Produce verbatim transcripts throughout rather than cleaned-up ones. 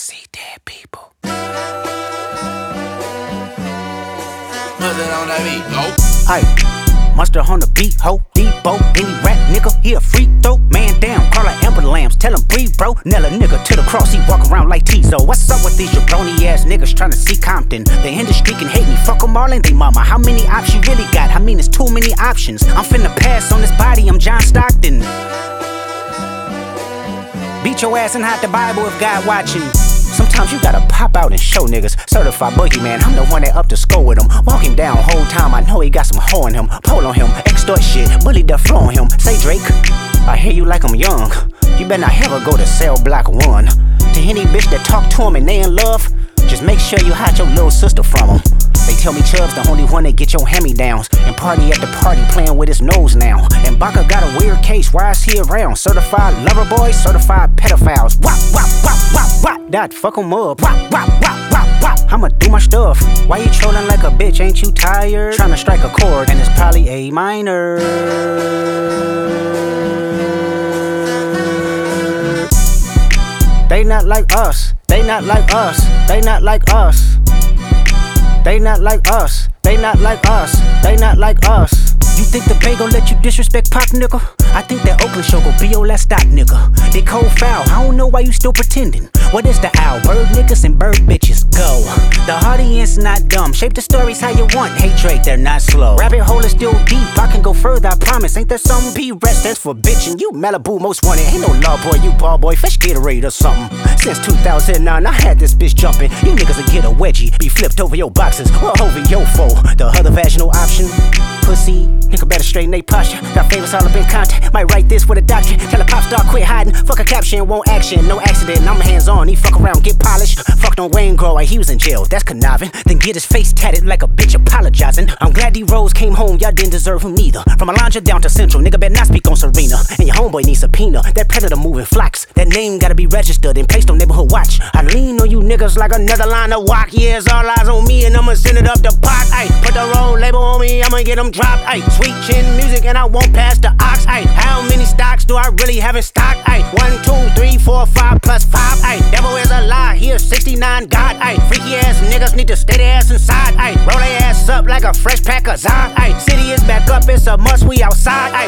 see dead people. What's that on that beat? Go. Aye, Mustard on the beat, ho, Debo, any rap nigga, he a freak throw. Man down, call her Amber Lambs, tell him breathe, bro. Nail a nigga to the cross, he walk around like Tizo. What's up with these jabroni ass niggas tryna see Compton? The industry can hate me, fuck 'em all and they mama. How many options you really got? I mean, it's too many options. I'm finna pass on this body, I'm John Stockton. Beat your ass and hide the Bible if God watching. Sometimes you gotta pop out and show niggas. Certified boogeyman, I'm the one that up to score with him. Walk him down whole time, I know he got some hoe in him. Pull on him, extort shit, bully the flow on him. Say Drake, I hear you like I'm young. You better not ever go to cell block one. To any bitch that talk to him and they in love, just make sure you hide your little sister from him. They tell me Chubb's the only one that get your hand-me-downs and party at the party playing with his nose now. And Baka got a weird case, why is he around? Certified lover boys, certified pedophiles. Wop, wop, wop, wop, wop. That fuck 'em up. Wop, wop, wop, wop, wop. I'ma do my stuff. Why you trolling like a bitch? Ain't you tired? Tryna strike a chord and it's probably A minor. They not like us. They not like us. They not like us. They not like us, they not like us, they not like us. You think the Bay gon' let you disrespect Pac, nigga? I think that Oakland show gon' be your last stop, nigga. They cold foul, I don't know why you still pretending. What is the owl? Bird niggas and bird bitches, go. The audience not dumb, shape the stories how you want. Hey Drake, they're not slow. Rabbit hole is still deep, I can go further, I promise. Ain't there something? P-Rest stands for bitch and you Malibu most wanted. Ain't no law boy, you ball boy, fish Gatorade or something. Since two thousand nine, I had this bitch jumping. You niggas will get a wedgie, be flipped over your boxes or over your foe. The other vaginal option, pussy. Nigga better straighten they posture. Got favorites all up in contact. Might write this with a doctor. Tell a pop star quit hiding. Fuck a caption, won't action. No accident, I'm hands on. He fuck around, get polished. Fucked on Wayne Grow, he was in jail. That's conniving. Then get his face tatted like a bitch apologizing. I'm glad D-Rose came home, y'all didn't deserve him neither. From Alondra down to Central, nigga better not speak on Serena. And your homeboy needs subpoena. That predator moving flocks. That name gotta be registered and placed on neighborhood watch. I lean on you niggas like another line of walk. Yeah, it's all eyes on me and I'ma send it up the pot. Ay, put the roll label on me, I'ma get them dropped. Ay, sweet chin music and I won't pass the ox. Ay, how many stocks do I really have in stock? Ay, one, two, three, four, five plus five. Ay, devil is a lie, here sixty-nine God. Ay, freaky ass niggas need to stay their ass inside. Ay, roll their ass up like a fresh pack of Zod. Ay, city is back up, it's a must, we outside. Ay.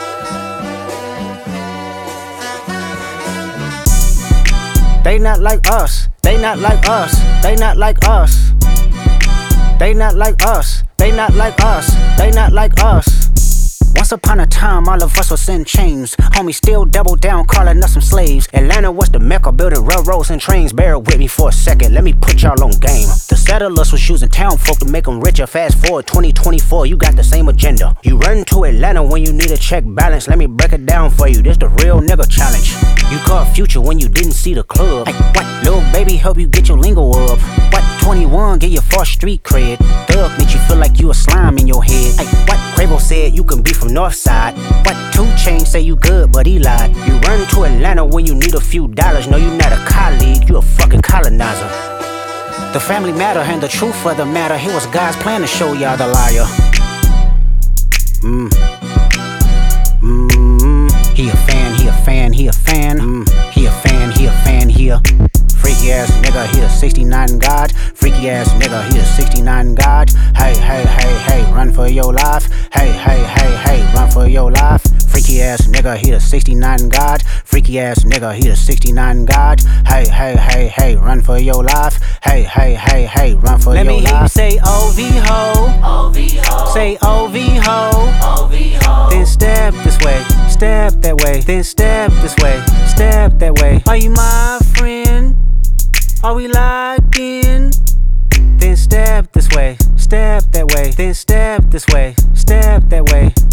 They not like us, they not like us, they not like us. They not like us, they not like us, they not like us. Once upon a time, all of us was in chains. Homie still double down, calling us some slaves. Atlanta was the mecca, building railroads and trains. Bear with me for a second, let me put y'all on game. The settlers was using town folk to make them richer. Fast forward twenty twenty-four, you got the same agenda. You run to Atlanta when you need a check balance. Let me break it down for you, this the real nigga challenge. You caught Future when you didn't see the club. Hey, what? Lil' baby help you get your lingo up. What? twenty-one, get your first street cred. Thug make you feel like you a slime in your head. Hey, what? Quavo said you can be from Northside. What? two Chainz say you good, but he lied. You run to Atlanta when you need a few dollars. No, you not a colleague, you a fucking colonizer. The family matter and the truth of the matter. It was God's plan to show y'all the liar. Mmm. Mmm. He a fan, he a fan, he a fan. Mm. He a fan, he a fan, he a freaky ass nigga, he a sixty-nine God. Freaky ass nigga, he a sixty-nine God. Hey, hey, hey, hey, run for your life. Hey, hey, hey, hey, run for your life. Freaky ass nigga, he a sixty-nine God. Freaky ass nigga, he a sixty-nine God. Hey, hey, hey, hey, run for your life. Hey, hey, hey, hey, run for Let your life. Let me hear you say O V ho. O V ho. Say O V ho. O V ho. Then step this way, step that way. Then step this way, step that way. Are you my friend? Are we locked in? Then step this way, step that way. Then step this way, step that way.